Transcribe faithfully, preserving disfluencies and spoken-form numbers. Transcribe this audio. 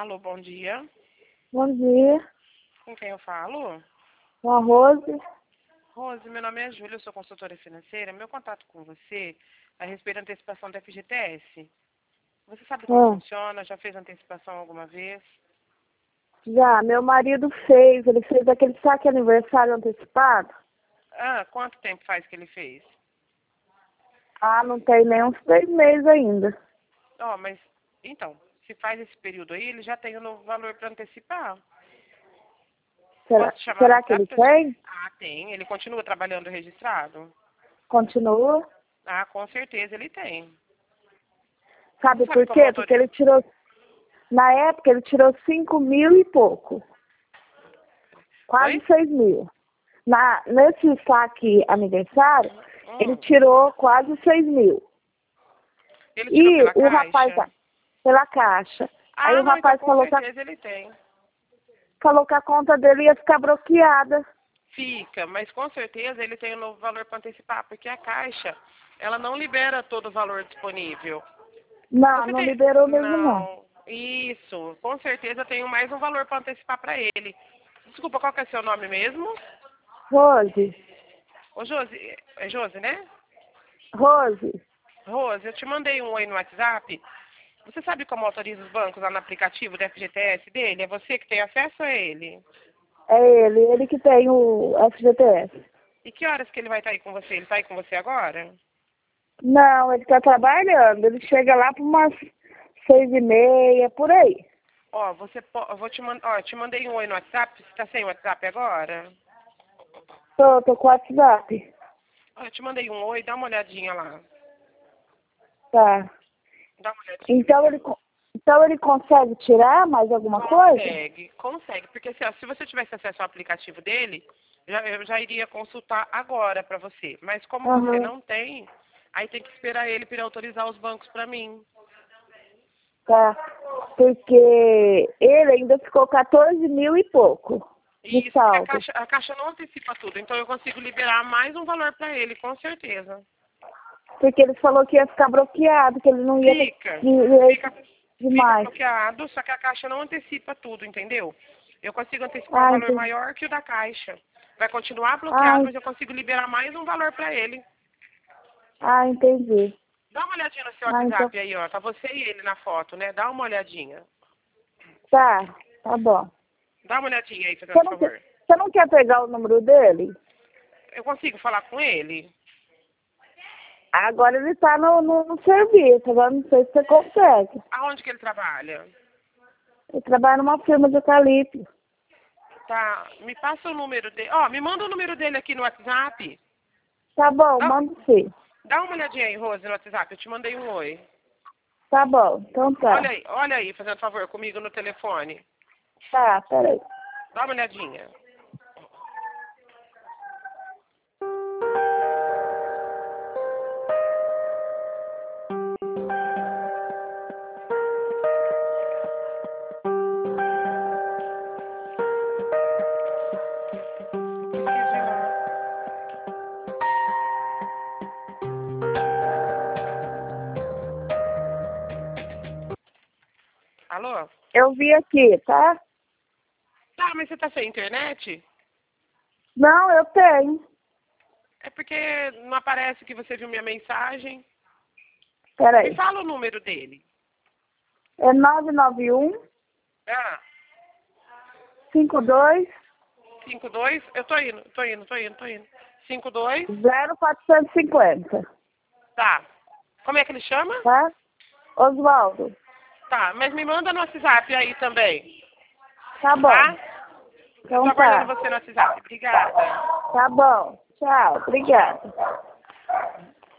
Alô, bom dia. Bom dia. Com quem eu falo? Com a Rose. Rose, meu nome é Júlia, eu sou consultora financeira. Meu contato com você é a respeito da antecipação do F G T S. Você sabe como Ah, funciona? Já fez antecipação alguma vez? já, meu marido fez, ele fez aquele saque aniversário antecipado. Ah, quanto tempo faz que ele fez? Ah, não tem nem uns três meses ainda. Ó, mas, então, se faz esse período aí, ele já tem o novo valor para antecipar. Será, Posso te chamar no será que WhatsApp? ele pra te- tem? Ah, tem. Ele continua trabalhando registrado? Continua? Ah, com certeza ele tem. Você Sabe sabe por como quê? Porque autoriza? ele tirou, na época ele tirou cinco mil e pouco. Quase Oi? seis mil. Na, nesse saque aniversário, ele Hum. tirou quase seis mil. Ele tirou E pela o rapaz, caixa? pela caixa. Aí Ah, o não, então rapaz com falou que a, certeza ele tem. falou que a conta dele ia ficar bloqueada. Fica, mas com certeza ele tem um novo valor para antecipar, porque a Caixa, ela não libera todo o valor disponível. Não, Você não tem... liberou mesmo não. Não, isso, com certeza tem mais um valor para antecipar para ele. Desculpa, qual que é seu nome mesmo? Rose, Ô, Josi, é Josi, né? Rose, Rose, eu te mandei um oi no WhatsApp. Você sabe como autoriza os bancos lá no aplicativo do F G T S dele? É você que tem acesso a ele? é ele, ele que tem o F G T S. E que horas que ele vai estar aí com você? Ele está aí com você agora? Não, ele está trabalhando, ele chega lá por umas seis e meia, por aí. Ó, você po... eu vou te mandar, ó, eu te mandei um oi no WhatsApp, você tá sem WhatsApp agora? Tô, tô com o WhatsApp. Ó, eu te mandei um oi, dá uma olhadinha lá. Tá. Dá uma olhadinha, vê Então se ele, co- então ele consegue tirar mais alguma coisa? consegue, consegue, porque assim, ó, se você tivesse acesso ao aplicativo dele, já- eu já iria consultar agora pra você. Mas como você Aham, não tem, aí tem que esperar ele para autorizar os bancos pra mim. tá. Porque ele ainda ficou quatorze mil e pouco de Isso, porque a saldo. caixa, a caixa não antecipa tudo, então eu consigo liberar mais um valor pra ele, com certeza. Porque ele falou que ia ficar bloqueado, que ele não ia ter Fica, direito fica, fica demais. bloqueado, só que a caixa não antecipa tudo, entendeu? Eu consigo antecipar um Ah, valor entendi. maior que o da caixa. Vai continuar Ah, bloqueado, mas eu consigo liberar mais um valor para ele. ah, entendi. Dá uma olhadinha no seu Ah, então WhatsApp aí, ó. Tá você e ele na foto, né? Dá uma olhadinha. tá, tá bom. Dá uma olhadinha aí, Você fazendo não, quer- favor. você não quer pegar o número dele? Eu consigo falar com ele? Agora ele tá no, no, no serviço, agora não sei se você consegue. Aonde que ele trabalha? Ele trabalha numa firma de eucalipto. Tá, me passa o número dele. Ó, me manda o número dele aqui no WhatsApp. Tá bom, Dá, manda sim. dá uma olhadinha aí, Rose, no WhatsApp. Eu te mandei um oi. Tá bom, então Olha tá. aí, olha aí, fazendo favor comigo no telefone. Tá, peraí. Dá uma olhadinha. Esqueci lá. Alô? Eu vi aqui, tá? Tá, mas você tá sem internet? Não, eu tenho. É porque não aparece que você viu minha mensagem. Me Peraí. fala o número dele. É nove nove um, Ah, cinco dois, cinco dois. Eu tô indo, tô indo, tô indo, tô indo. Cinco dois. zero quatrocentos e cinquenta, Tá. Como é que ele chama? tá? Oswaldo. Tá, mas me manda no WhatsApp aí também. Tá Tá? bom. Eu tô Então aguardando tá. você no WhatsApp. Obrigada. Tá bom. Tchau. Obrigada.